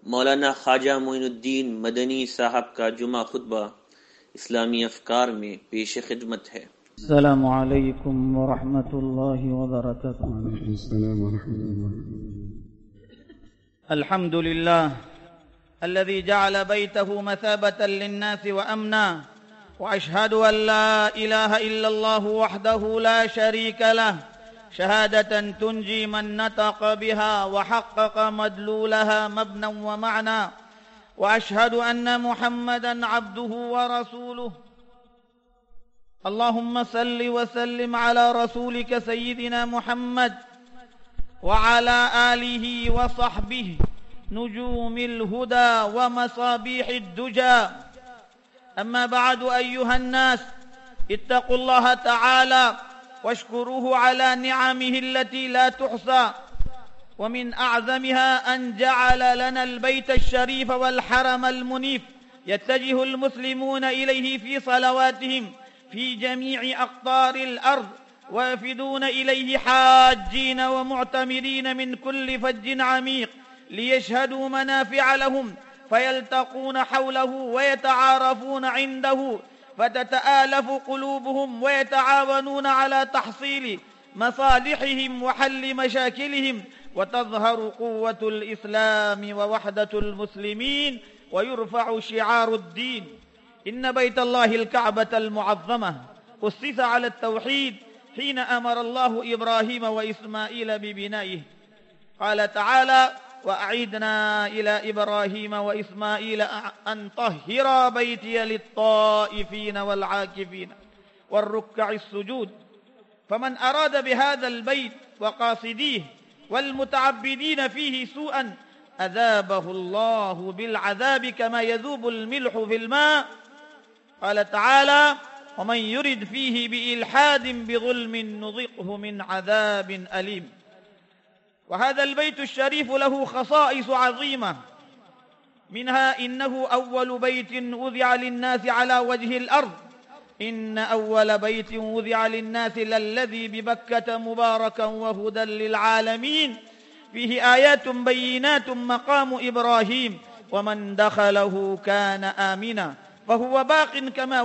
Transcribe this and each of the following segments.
मौलाना ख्वाजा मोइनुद्दीन मदनी साहब का जुमा खुतबा इस्लामी अफकार में पेश खिदमत है। अस्सलामु अलैकुम व रहमतुल्लाहि व बरकातुहू। अस्सलाम व रहमतुल्लाह। अल्हम्दुलिल्लाह الذي جعل بيته مثابة للناس وأمنا وأشهد أن لا إله إلا الله وحده لا شريك له شهادة تنجي من نطق بها وحقق مدلولها مبنى ومعنى وأشهد أن محمدًا عبده ورسوله اللهم صل وسلم على رسولك سيدنا محمد وعلى آله وصحبه نجوم الهدى ومصابيح الدجى. أما بعد أيها الناس اتقوا الله تعالى واشكروه على نعمه التي لا تحصى، ومن أعظمها أن جعل لنا البيت الشريف والحرم المنيف يتجه المسلمون إليه في صلواتهم في جميع أقطار الأرض، ويفدون إليه حاجين ومعتمرين من كل فج عميق ليشهدوا منافع لهم، فيلتقون حوله ويتعارفون عنده، فتتآلف قلوبهم ويتعاونون على تحصيل مصالحهم وحل مشاكلهم، وتظهر قوة الإسلام ووحدة المسلمين، ويرفع شعار الدين. إن بيت الله الكعبة المعظمة أسس على التوحيد حين أمر الله إبراهيم وإسماعيل ببنائه. قال تعالى: وأعدنا إلى إبراهيم وإسماعيل أن طهرا بيتي للطائفين والعاكفين والركع السجود. فمن أراد بهذا البيت وقاصديه والمتعبدين فيه سوءا أذابه الله بالعذاب كما يذوب الملح في الماء. قال تعالى: ومن يرد فيه بإلحاد بظلم نذقه من عذاب أليم. وهذا البيت الشريف له خصائص عظيمة، منها إنه أول بيت وضع للناس على وجه الأرض. إن أول بيت وضع للناس للذي ببكة مباركا وهدى للعالمين، فيه آيات بينات مقام إبراهيم، ومن دخله كان آمنا، فهو باق كما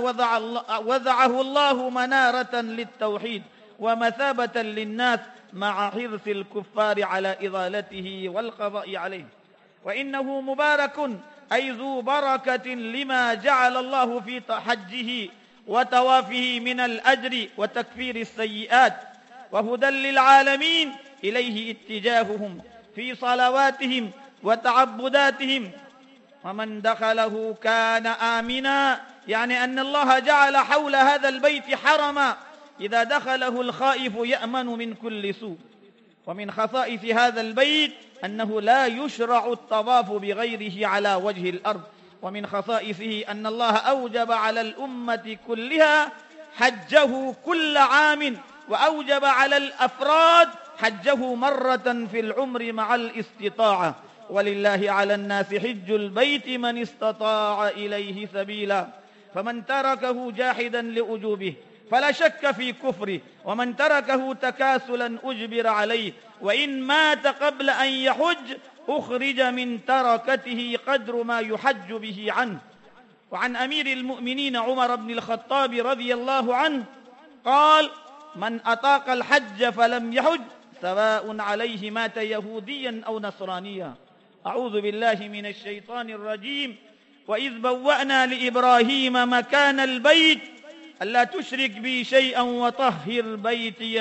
وضعه الله منارة للتوحيد ومثابة للناس مع حرص الكفار على إضالته والقضاء عليه. وإنه مبارك أي ذو بركة لما جعل الله في حجه وتوافه من الأجر وتكفير السيئات، وهدى للعالمين إليه اتجاههم في صلواتهم وتعبداتهم. ومن دخله كان آمنا، يعني أن الله جعل حول هذا البيت حرما إذا دخله الخائف يأمن من كل سوء. ومن خصائص هذا البيت أنه لا يشرع الطواف بغيره على وجه الأرض. ومن خصائصه أن الله أوجب على الأمة كلها حجه كل عام، وأوجب على الأفراد حجه مرة في العمر مع الاستطاعة. ولله على الناس حج البيت من استطاع إليه سبيلا، فمن تركه جاحدا لأجوبه فلا شك في كفره، ومن تركه تكاسلا أجبر عليه، وإن مات قبل أن يحج أخرج من تركته قدر ما يحج به عنه. وعن أمير المؤمنين عمر بن الخطاب رضي الله عنه قال: من أطاق الحج فلم يحج سواء عليه مات يهوديا أو نصرانيا. أعوذ بالله من الشيطان الرجيم. وإذ بوأنا لإبراهيم مكان البيت ألا تشرك بي شيئا وطهر بيتي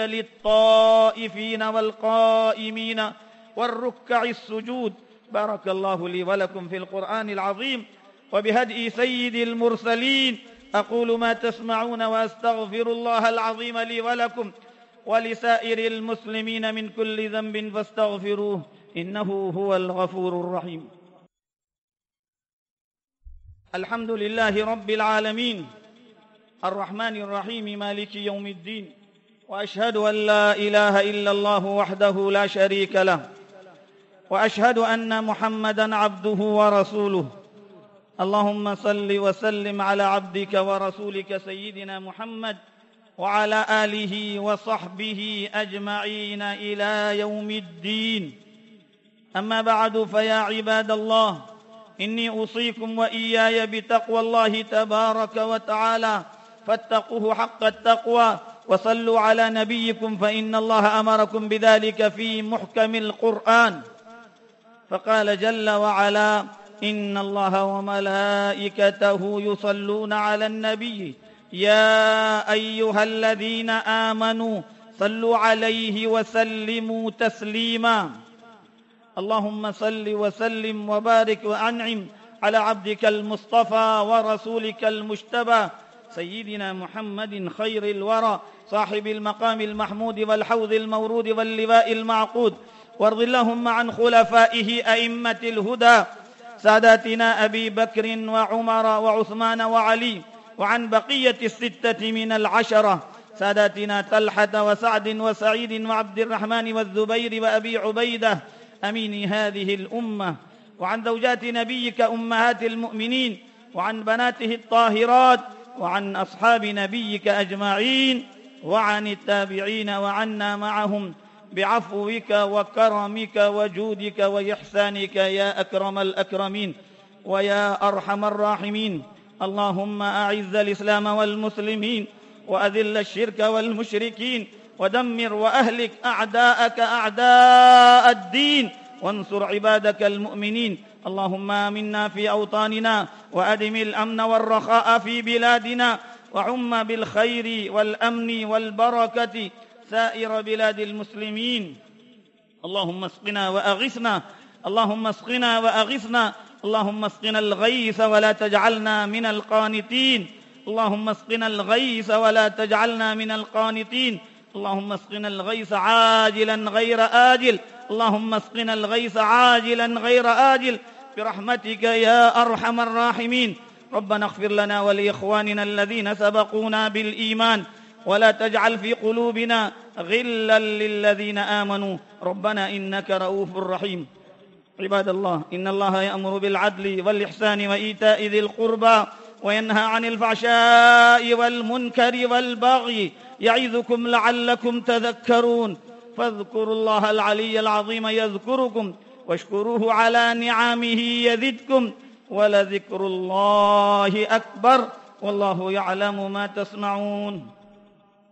للطائفين والقائمين والركع السجود. بارك الله لي ولكم في القرآن العظيم وبهدي سيد المرسلين. أقول ما تسمعون وأستغفر الله العظيم لي ولكم ولسائر المسلمين من كل ذنب فاستغفروه إنه هو الغفور الرحيم. الحمد لله رب العالمين الرحمن الرحيم مالك يوم الدين، وأشهد أن لا إله إلا الله وحده لا شريك له، وأشهد أن محمدًا عبده ورسوله. اللهم صل وسلم على عبدك ورسولك سيدنا محمد وعلى آله وصحبه أجمعين إلى يوم الدين. أما بعد، فيا عباد الله، إني أوصيكم وإياي بتقوى الله تبارك وتعالى، فاتقوه حق التقوى وصلوا على نبيكم، فإن الله أمركم بذلك في محكم القرآن، فقال جل وعلا: إن الله وملائكته يصلون على النبي يا أيها الذين آمنوا صلوا عليه وسلموا تسليما. اللهم صل وسلم وبارك وأنعم على عبدك المصطفى ورسولك المجتبى سيدنا محمد خير الورى، صاحب المقام المحمود والحوض المورود واللواء المعقود، وارض اللهم عن خلفائه أئمة الهدى ساداتنا أبي بكر وعمر وعثمان وعلي، وعن بقية الستة من العشرة ساداتنا طلحة وسعد وسعيد وعبد الرحمن والزبير وأبي عبيدة أمين هذه الأمة، وعن زوجات نبيك أمهات المؤمنين، وعن بناته الطاهرات، وعن أصحاب نبيك أجمعين، وعن التابعين، وعنا معهم بعفوك وكرمك وجودك وإحسانك يا أكرم الأكرمين ويا أرحم الراحمين. اللهم أعز الإسلام والمسلمين وأذل الشرك والمشركين ودمر وأهلك أعداءك أعداء الدين وانصر عبادك المؤمنين. اللهم آمنا في أوطاننا وأدم الأمن والرخاء في بلادنا، وعم بالخير والأمن والبركة سائر بلاد المسلمين. اللهم اسقنا وأغثنا، اللهم اسقنا وأغثنا، اللهم اسقنا الغيث ولا تجعلنا من القانطين، اللهم اسقنا الغيث ولا تجعلنا من القانطين، اللهم اسقنا الغيث عاجلا غير آجل، اللهم اسقنا الغيث عاجلا غير آجل برحمتك يا أرحم الراحمين. ربنا اغفر لنا ولإخواننا الذين سبقونا بالإيمان، ولا تجعل في قلوبنا غلا للذين آمنوا ربنا إنك رؤوف رحيم. عباد الله، إن الله يأمر بالعدل والإحسان وإيتاء ذي القربى وينهى عن الفحشاء والمنكر والبغي يعظكم لعلكم تذكرون. فاذكروا الله العلي العظيم يذكركم، واشكروه على نعمه يزدكم، ولذكر الله أكبر، والله يعلم ما تصنعون.